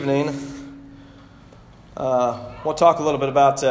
Evening. We'll talk a little bit about,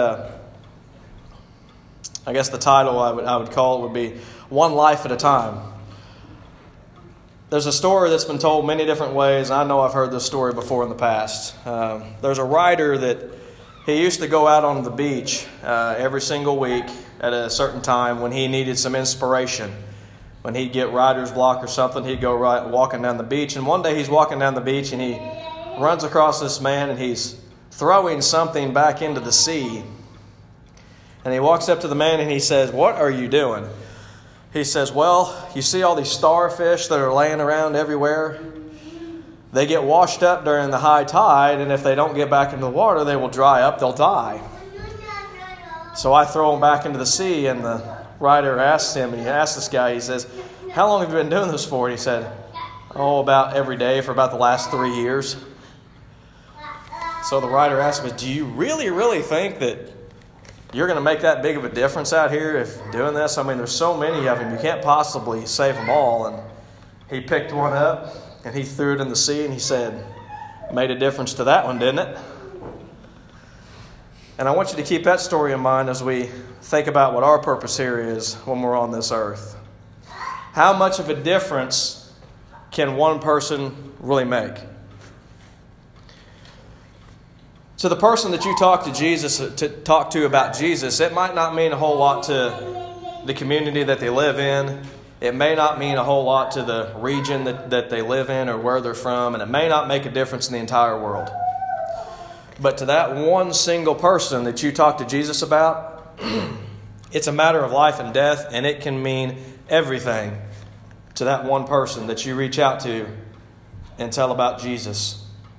I guess the title I would call it would be One Life at a Time. There's a story that's been told many different ways. I know I've heard this story before in the past. There's a writer that he used to go out on the beach every single week at a certain time when he needed some inspiration. When he'd get writer's block or something, he'd go walking down the beach. And one day he's walking down the beach and he runs across this man and he's throwing something back into the sea. And he walks up to the man and he says, "What are you doing?" He says, "Well, you see all these starfish that are laying around everywhere? They get washed up during the high tide, and if they don't get back into the water, they will dry up, they'll die. So I throw them back into the sea." And the writer asked him, and he asked this guy, he says, "How long have you been doing this for?" And he said, "About every day for about the last 3 years." So the writer asked me, "Do you really think that you're going to make that big of a difference out here if doing this? I mean, there's so many of them, you can't possibly save them all." And he picked one up and he threw it in the sea and he said, "Made a difference to that one, didn't it?" And I want you to keep that story in mind as we think about what our purpose here is when we're on this earth. How much of a difference can one person really make? To the person that you talk to about Jesus, it might not mean a whole lot to the community that they live in. It may not mean a whole lot to the region that they live in or where they're from, and it may not make a difference in the entire world. But to that one single person that you talk to Jesus about, it's a matter of life and death, and it can mean everything to that one person that you reach out to and tell about Jesus.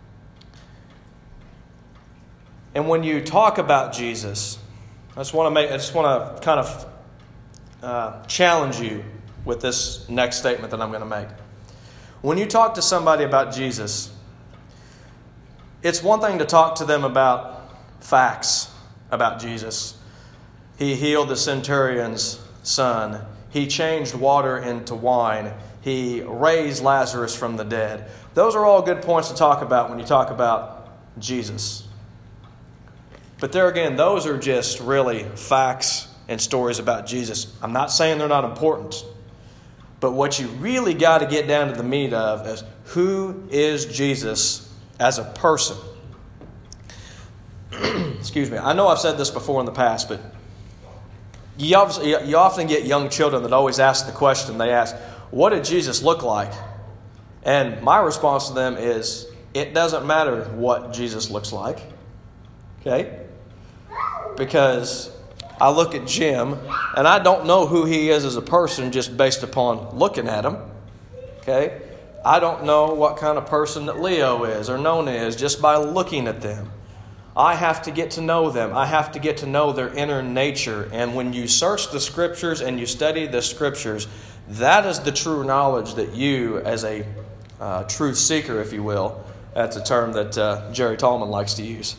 And when you talk about Jesus, I just want to kind of challenge you with this next statement that I'm going to make. When you talk to somebody about Jesus, it's one thing to talk to them about facts about Jesus. He healed the centurion's son. He changed water into wine. He raised Lazarus from the dead. Those are all good points to talk about when you talk about Jesus. But there again, those are just really facts and stories about Jesus. I'm not saying they're not important. But what you really got to get down to the meat of is, who is Jesus as a person? Excuse me. I know I've said this before in the past, but you often get young children that always ask the question. They ask, "What did Jesus look like?" And my response to them is, it doesn't matter what Jesus looks like. Okay? Because I look at Jim, and I don't know who he is as a person just based upon looking at him. Okay? I don't know what kind of person that Leo is or Nona is just by looking at them. I have to get to know them. I have to get to know their inner nature. And when you search the Scriptures and you study the Scriptures, that is the true knowledge that you, as a truth seeker, if you will, that's a term that Jerry Tallman likes to use.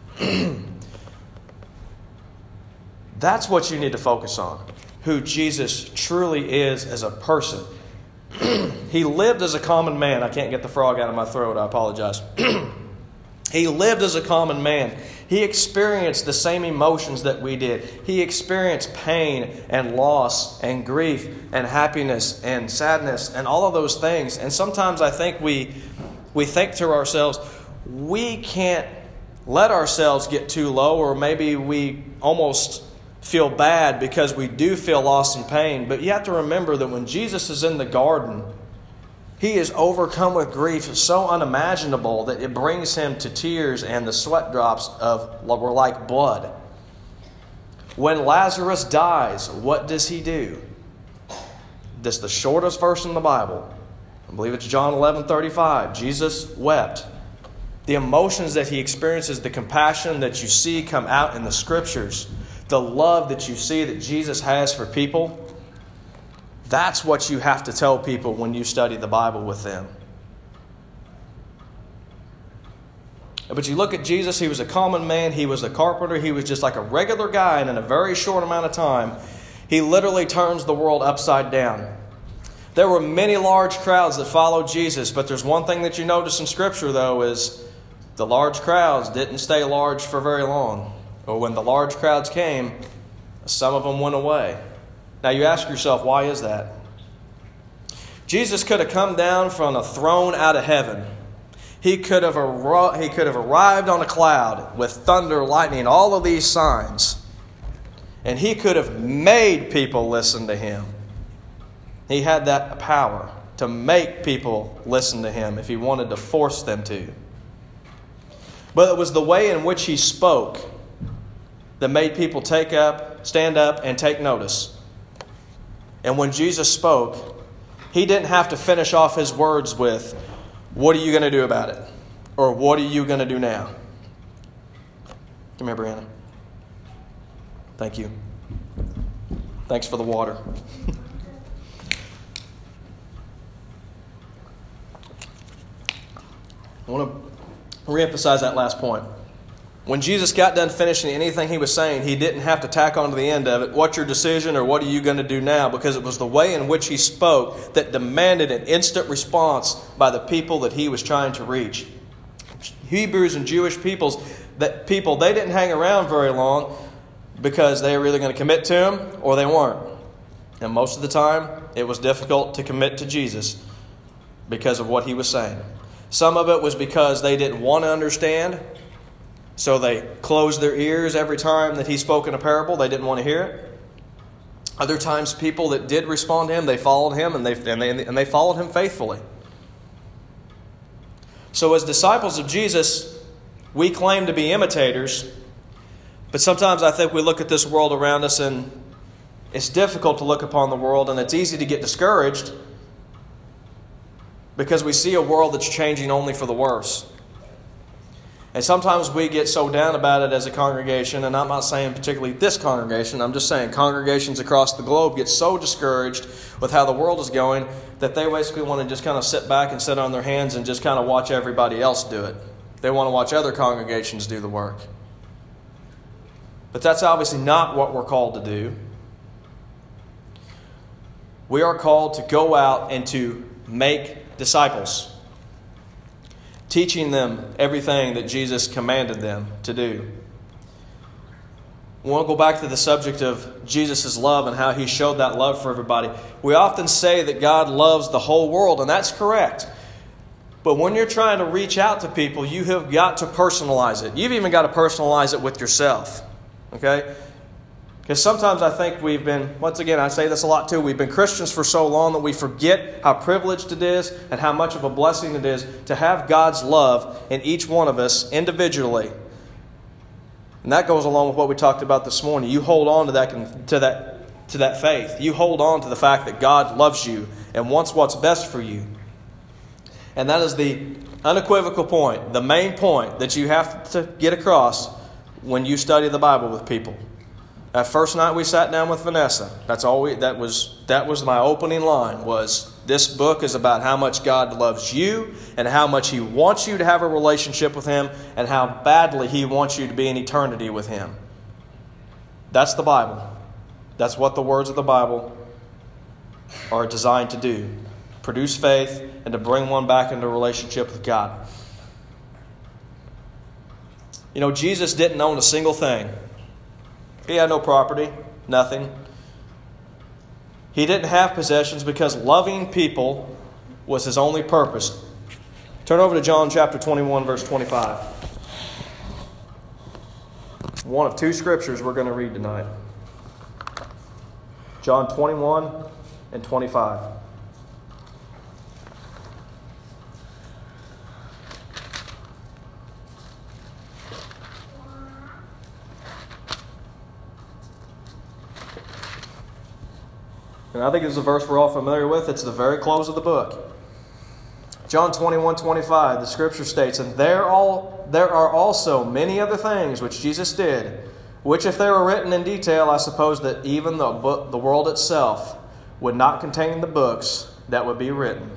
That's what you need to focus on, who Jesus truly is as a person. He lived as a common man. I can't get the frog out of my throat. I apologize. He lived as a common man. He experienced the same emotions that we did. He experienced pain and loss and grief and happiness and sadness and all of those things. And sometimes I think we think to ourselves, we can't let ourselves get too low, or maybe we almost feel bad because we do feel loss and pain. But you have to remember that when Jesus is in the garden, he is overcome with grief so unimaginable that it brings him to tears, and the sweat drops were like blood. When Lazarus dies, what does he do? This is the shortest verse in the Bible. I believe it's John 11:35. Jesus wept. The emotions that he experiences, the compassion that you see come out in the Scriptures, the love that you see that Jesus has for people, that's what you have to tell people when you study the Bible with them. But you look at Jesus, he was a common man, he was a carpenter, he was just like a regular guy, and in a very short amount of time, he literally turns the world upside down. There were many large crowds that followed Jesus, but there's one thing that you notice in Scripture, though, is the large crowds didn't stay large for very long. Or when the large crowds came, some of them went away. Now you ask yourself, why is that? Jesus could have come down from a throne out of heaven. He could have arrived on a cloud with thunder, lightning, all of these signs. And he could have made people listen to him. He had that power to make people listen to him if he wanted to force them to. But it was the way in which he spoke that made people stand up, and take notice. And when Jesus spoke, he didn't have to finish off his words with, "What are you going to do about it?" Or "What are you going to do now?" Come here, Brianna. Thank you. Thanks for the water. I want to reemphasize that last point. When Jesus got done finishing anything he was saying, he didn't have to tack on to the end of it, "What's your decision?" or "What are you going to do now?" Because it was the way in which he spoke that demanded an instant response by the people that he was trying to reach. Hebrews and Jewish people, they didn't hang around very long because they were either going to commit to him or they weren't. And most of the time, it was difficult to commit to Jesus because of what he was saying. Some of it was because they didn't want to understand, so they closed their ears every time that he spoke in a parable. They didn't want to hear it. Other times, people that did respond to him, they followed him and they followed him faithfully. So as disciples of Jesus, we claim to be imitators, but sometimes I think we look at this world around us and it's difficult to look upon the world, and it's easy to get discouraged because we see a world that's changing only for the worse. And sometimes we get so down about it as a congregation, and I'm not saying particularly this congregation, I'm just saying congregations across the globe get so discouraged with how the world is going that they basically want to just kind of sit back and sit on their hands and just kind of watch everybody else do it. They want to watch other congregations do the work. But that's obviously not what we're called to do. We are called to go out and to make disciples, teaching them everything that Jesus commanded them to do. We want to go back to the subject of Jesus' love and how he showed that love for everybody. We often say that God loves the whole world, and that's correct. But when you're trying to reach out to people, you have got to personalize it. You've even got to personalize it with yourself. Okay? Because sometimes I think we've been, once again, I say this a lot too, we've been Christians for so long that we forget how privileged it is and how much of a blessing it is to have God's love in each one of us individually. And that goes along with what we talked about this morning. You hold on to that faith. You hold on to the fact that God loves you and wants what's best for you. And that is the unequivocal point, the main point that you have to get across when you study the Bible with people. That first night we sat down with Vanessa, that was my opening line, was this book is about how much God loves you and how much he wants you to have a relationship with him and how badly he wants you to be in eternity with him. That's the Bible. That's what the words of the Bible are designed to do. Produce faith and to bring one back into a relationship with God. You know, Jesus didn't own a single thing. He had no property, nothing. He didn't have possessions because loving people was his only purpose. Turn over to John chapter 21, verse 25. One of two scriptures we're going to read tonight. John 21 and 25. And I think it's a verse we're all familiar with. It's the very close of the book. John 21:25, the scripture states, "And there are also many other things which Jesus did, which if they were written in detail, I suppose that even the world itself would not contain the books that would be written."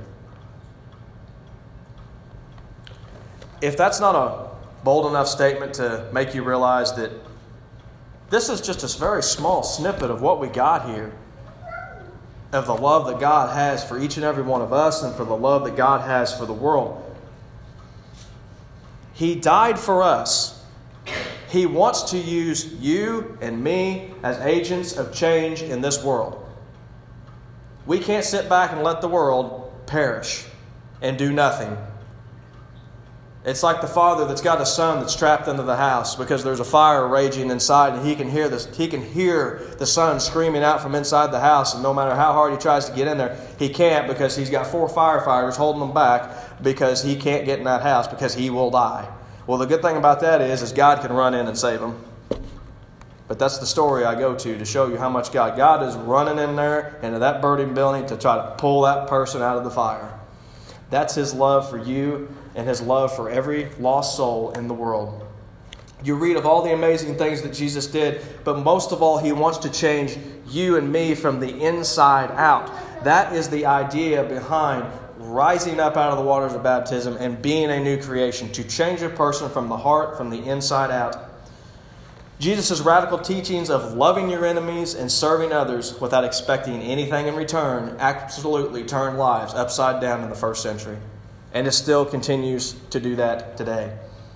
If that's not a bold enough statement to make you realize that this is just a very small snippet of what we got here, of the love that God has for each and every one of us and for the love that God has for the world. He died for us. He wants to use you and me as agents of change in this world. We can't sit back and let the world perish and do nothing. It's like the father that's got a son that's trapped into the house because there's a fire raging inside, and he can hear the son screaming out from inside the house, and no matter how hard he tries to get in there, he can't, because he's got 4 firefighters holding him back because he can't get in that house because he will die. Well, the good thing about that is God can run in and save him. But that's the story I go to show you how much God is running in there into that burning building to try to pull that person out of the fire. That's His love for you and His love for every lost soul in the world. You read of all the amazing things that Jesus did, but most of all, He wants to change you and me from the inside out. That is the idea behind rising up out of the waters of baptism and being a new creation, to change a person from the heart, from the inside out. Jesus' radical teachings of loving your enemies and serving others without expecting anything in return absolutely turned lives upside down in the first century. And it still continues to do that today.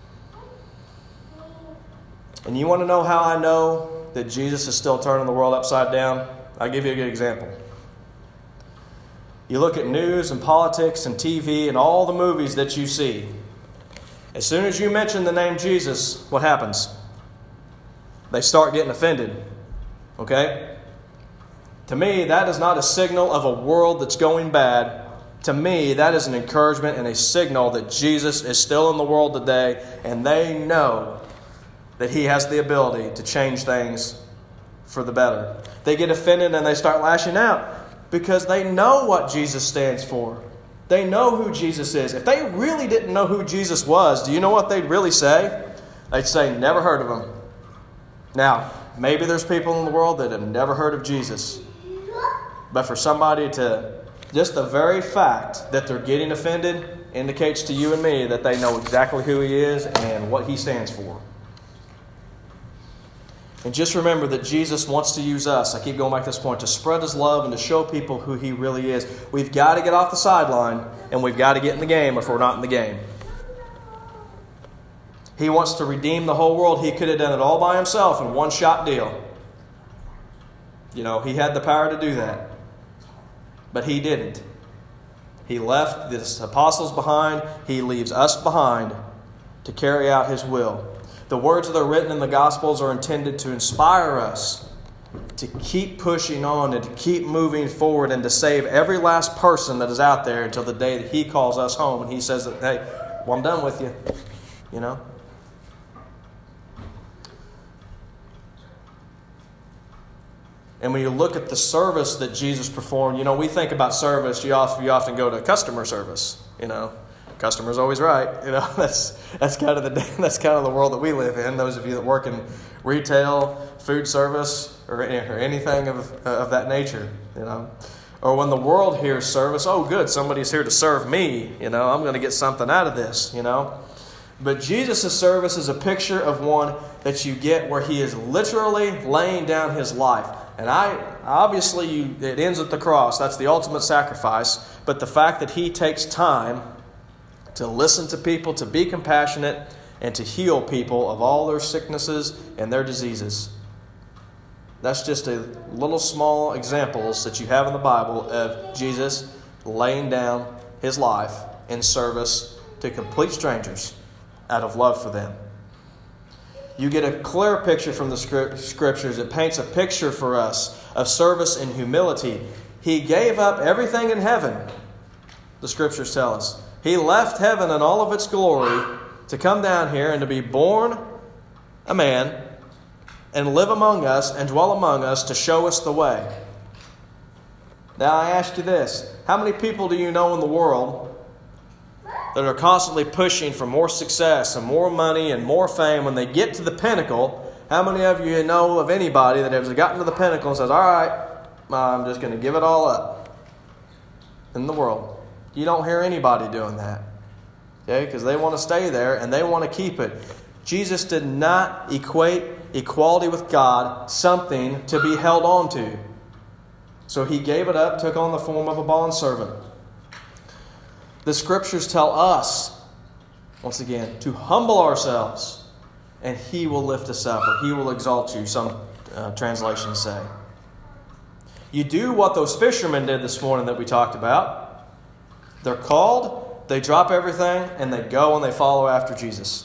And you want to know how I know that Jesus is still turning the world upside down? I'll give you a good example. You look at news and politics and TV and all the movies that you see. As soon as you mention the name Jesus, what happens? They start getting offended. Okay? To me, that is not a signal of a world that's going bad. To me, that is an encouragement and a signal that Jesus is still in the world today, and they know that He has the ability to change things for the better. They get offended and they start lashing out because they know what Jesus stands for. They know who Jesus is. If they really didn't know who Jesus was, do you know what they'd really say? They'd say, never heard of Him. Now, maybe there's people in the world that have never heard of Jesus. But for somebody to, just the very fact that they're getting offended indicates to you and me that they know exactly who He is and what He stands for. And just remember that Jesus wants to use us, I keep going back to this point, to spread His love and to show people who He really is. We've got to get off the sideline and we've got to get in the game if we're not in the game. He wants to redeem the whole world. He could have done it all by Himself in one-shot deal. You know, He had the power to do that. But He didn't. He left the apostles behind. He leaves us behind to carry out His will. The words that are written in the Gospels are intended to inspire us to keep pushing on and to keep moving forward and to save every last person that is out there until the day that He calls us home and He says that, hey, well, I'm done with you. You know? And when you look at the service that Jesus performed, you know, we think about service, you often go to customer service, you know. Customer's always right, you know. That's kind of the world that we live in. Those of you that work in retail, food service, or anything of that nature, you know. Or when the world hears service, oh, good, somebody's here to serve me, you know. I'm going to get something out of this, you know. But Jesus' service is a picture of one that you get where He is literally laying down His life. And it ends at the cross. That's the ultimate sacrifice. But the fact that He takes time to listen to people, to be compassionate, and to heal people of all their sicknesses and their diseases. That's just a little small examples that you have in the Bible of Jesus laying down His life in service to complete strangers out of love for them. You get a clear picture from the Scriptures. It paints a picture for us of service and humility. He gave up everything in heaven, the Scriptures tell us. He left heaven in all of its glory to come down here and to be born a man and live among us and dwell among us to show us the way. Now I ask you this. How many people do you know in the world that are constantly pushing for more success and more money and more fame? When they get to the pinnacle, how many of you know of anybody that has gotten to the pinnacle and says, all right, I'm just going to give it all up in the world? You don't hear anybody doing that. Okay? Because they want to stay there and they want to keep it. Jesus did not equate equality with God something to be held on to. So He gave it up, took on the form of a bondservant. The Scriptures tell us Once again, to humble ourselves, and He will lift us up, or He will exalt you, some translations say. You do what those fishermen did this morning that we talked about. They're called, they drop everything, and they go and they follow after Jesus.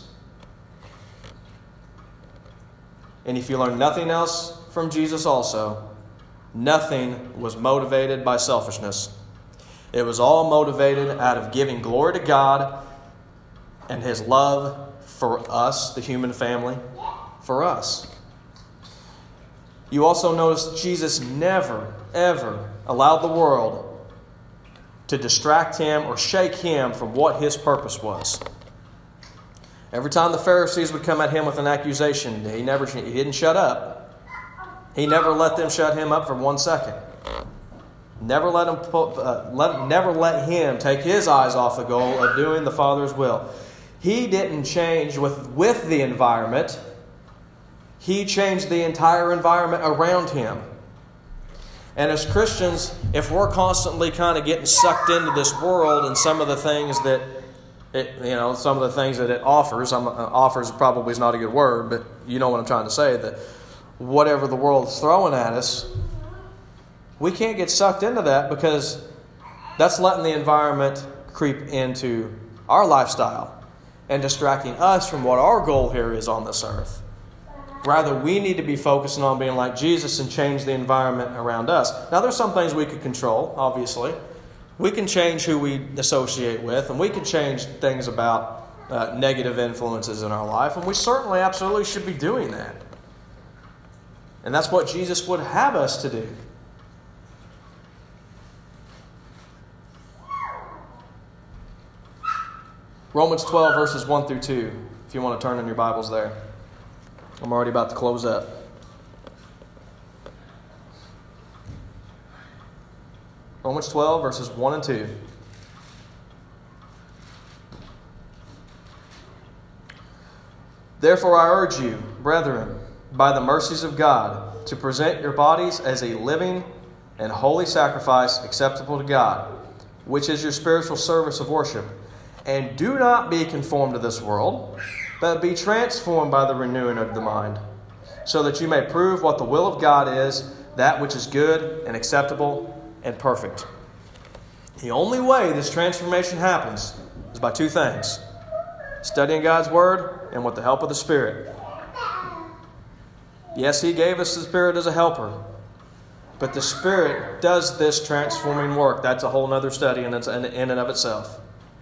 And if you learn nothing else from Jesus also, nothing was motivated by selfishness. It was all motivated out of giving glory to God and His love for us, the human family, for us. You also notice Jesus never, ever allowed the world to distract Him or shake Him from what His purpose was. Every time the Pharisees would come at Him with an accusation, He didn't shut up. He never let them shut Him up for 1 second. Never never let Him take His eyes off the goal of doing the Father's will. He didn't change with the environment. He changed the entire environment around Him. And as Christians, if we're constantly kind of getting sucked into this world and some of the things that it offers, offers probably is not a good word, but you know what I'm trying to say, that whatever the world is throwing at us, we can't get sucked into that, because that's letting the environment creep into our lifestyle and distracting us from what our goal here is on this earth. Rather, we need to be focusing on being like Jesus and change the environment around us. Now, there's some things we could control, obviously. We can change who we associate with, and we can change things about negative influences in our life, and we certainly absolutely should be doing that. And that's what Jesus would have us to do. Romans 12, verses 1 through 2, if you want to turn in your Bibles there. I'm already about to close up. Romans 12, verses 1 and 2. Therefore I urge you, brethren, by the mercies of God, to present your bodies as a living and holy sacrifice acceptable to God, which is your spiritual service of worship. And do not be conformed to this world, but be transformed by the renewing of the mind, so that you may prove what the will of God is, that which is good and acceptable and perfect. The only way this transformation happens is by two things: studying God's Word and with the help of the Spirit. Yes, He gave us the Spirit as a helper, but the Spirit does this transforming work. That's a whole other study in and of itself.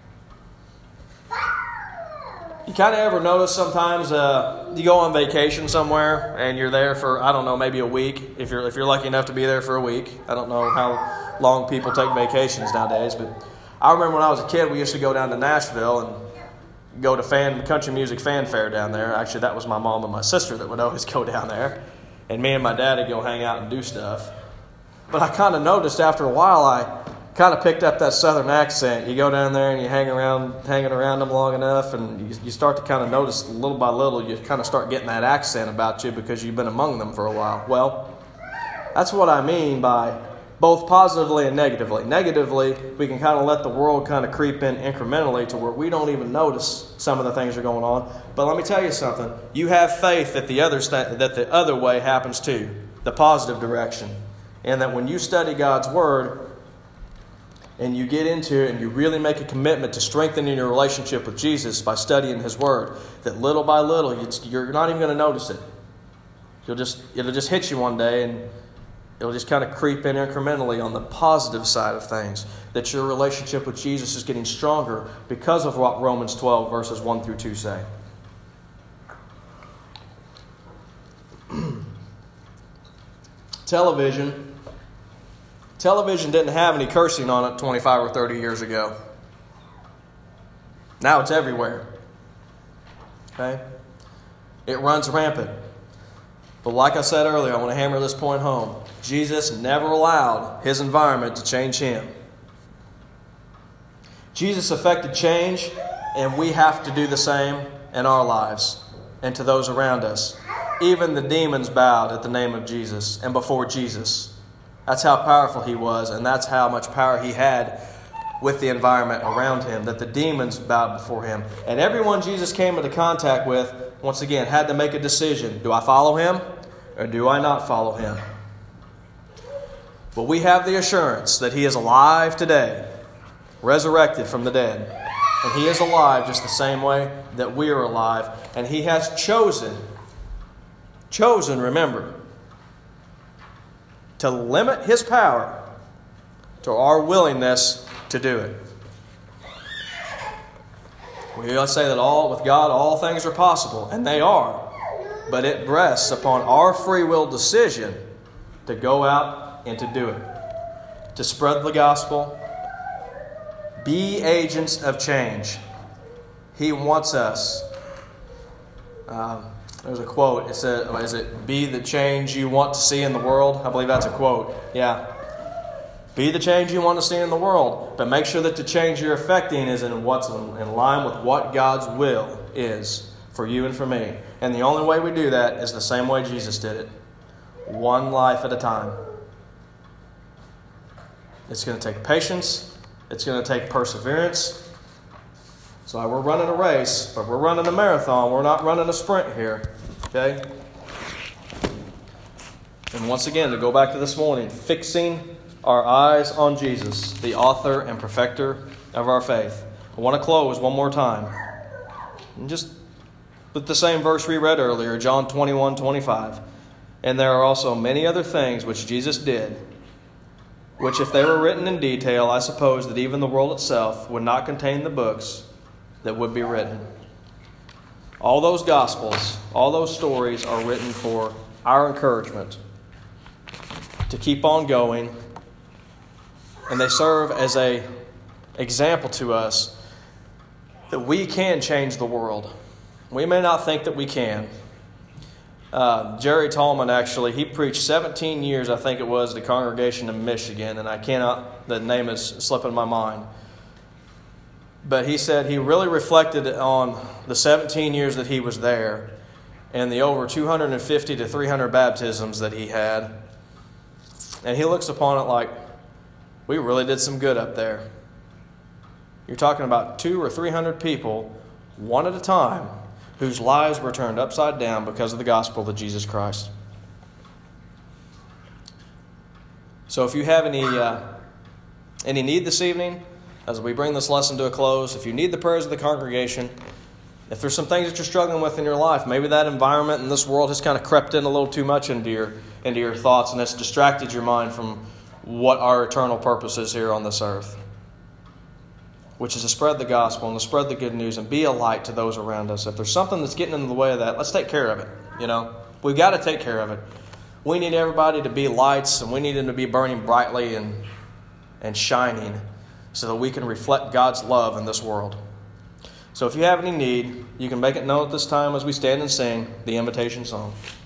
You kind of ever notice sometimes you go on vacation somewhere and you're there for, I don't know, maybe a week. If you're lucky enough to be there for a week. I don't know how long people take vacations nowadays, but I remember when I was a kid, we used to go down to Nashville and go to country music fanfare down there. Actually, that was my mom and my sister that would always go down there, and me and my dad would go hang out and do stuff. But I kind of noticed after a while, I kind of picked up that southern accent. You go down there and you hanging around them long enough, and you start to kind of notice little by little, you kind of start getting that accent about you because you've been among them for a while. Well, that's what I mean by both positively and negatively. Negatively, we can kind of let the world kind of creep in incrementally to where we don't even notice some of the things that are going on. But let me tell you something. You have faith that the other way happens too, the positive direction. And that when you study God's Word, and you get into it and you really make a commitment to strengthening your relationship with Jesus by studying His Word, that little by little, you're not even going to notice it. It'll just hit you one day, and it'll just kind of creep in incrementally on the positive side of things, that your relationship with Jesus is getting stronger because of what Romans 12, verses 1 through 2 say. Television didn't have any cursing on it 25 or 30 years ago. Now it's everywhere. Okay? It runs rampant. But like I said earlier, I want to hammer this point home. Jesus never allowed His environment to change Him. Jesus affected change, and we have to do the same in our lives and to those around us. Even the demons bowed at the name of Jesus and before Jesus. That's how powerful He was, and that's how much power He had with the environment around him, that the demons bowed before him. And everyone Jesus came into contact with, once again, had to make a decision. Do I follow him or do I not follow him? But we have the assurance that he is alive today, resurrected from the dead. And he is alive just the same way that we are alive. And he has chosen, remember, to limit his power to our willingness to do it. We say that with God all things are possible, and they are. But it rests upon our free will decision to go out and to do it. To spread the gospel. Be agents of change. He wants us. There's a quote. It said, is it be the change you want to see in the world? I believe that's a quote. Yeah. Be the change you want to see in the world. But make sure that the change you're effecting is in what's in line with what God's will is for you and for me. And the only way we do that is the same way Jesus did it. One life at a time. It's going to take patience. It's going to take perseverance. So we're running a race, but we're running a marathon. We're not running a sprint here. Okay? And once again, to go back to this morning, fixing our eyes on Jesus, the author and perfecter of our faith. I want to close one more time. And just with the same verse we read earlier, John 21:25. And there are also many other things which Jesus did, which if they were written in detail, I suppose that even the world itself would not contain the books that would be written. All those Gospels, all those stories are written for our encouragement to keep on going, and they serve as an example to us that we can change the world. We may not think that we can. Jerry Tallman, actually, he preached 17 years, I think it was, at a congregation in Michigan, and the name is slipping my mind. But he said he really reflected on the 17 years that he was there and the over 250 to 300 baptisms that he had. And he looks upon it like, we really did some good up there. You're talking about 200 or 300 people, one at a time, whose lives were turned upside down because of the gospel of Jesus Christ. So if you have any need this evening, as we bring this lesson to a close, if you need the prayers of the congregation, if there's some things that you're struggling with in your life, maybe that environment in this world has kind of crept in a little too much into your thoughts and it's distracted your mind from what our eternal purpose is here on this earth, which is to spread the gospel and to spread the good news and be a light to those around us. If there's something that's getting in the way of that, let's take care of it. We've got to take care of it. We need everybody to be lights, and we need them to be burning brightly and shining, so that we can reflect God's love in this world. So if you have any need, you can make it known at this time as we stand and sing the invitation song.